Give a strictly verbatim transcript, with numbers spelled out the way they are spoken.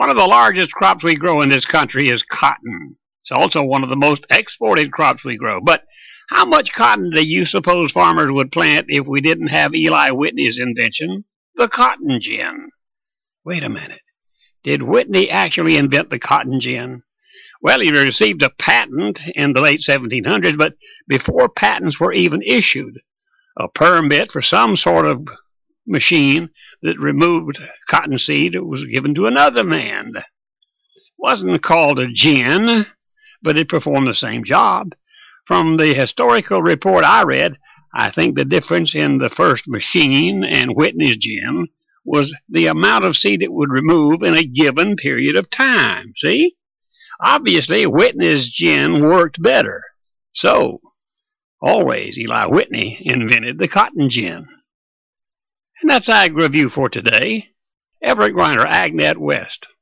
One of the largest crops we grow in this country is cotton. It's also one of the most exported crops we grow. But how much cotton do you suppose farmers would plant if we didn't have Eli Whitney's invention, the cotton gin? Wait a minute. Did Whitney actually invent the cotton gin? Well, he received a patent in the late seventeen hundreds, but before patents were even issued, a permit for some sort of machine that removed cottonseed was given to another man. It wasn't called a gin, but it performed the same job. From the historical report I read, I think the difference in the first machine and Whitney's gin was the amount of seed it would remove in a given period of time. See? Obviously, Whitney's gin worked better. So, always Eli Whitney invented the cotton gin. And that's Ag Review for today. Everett Griner, AgNet West.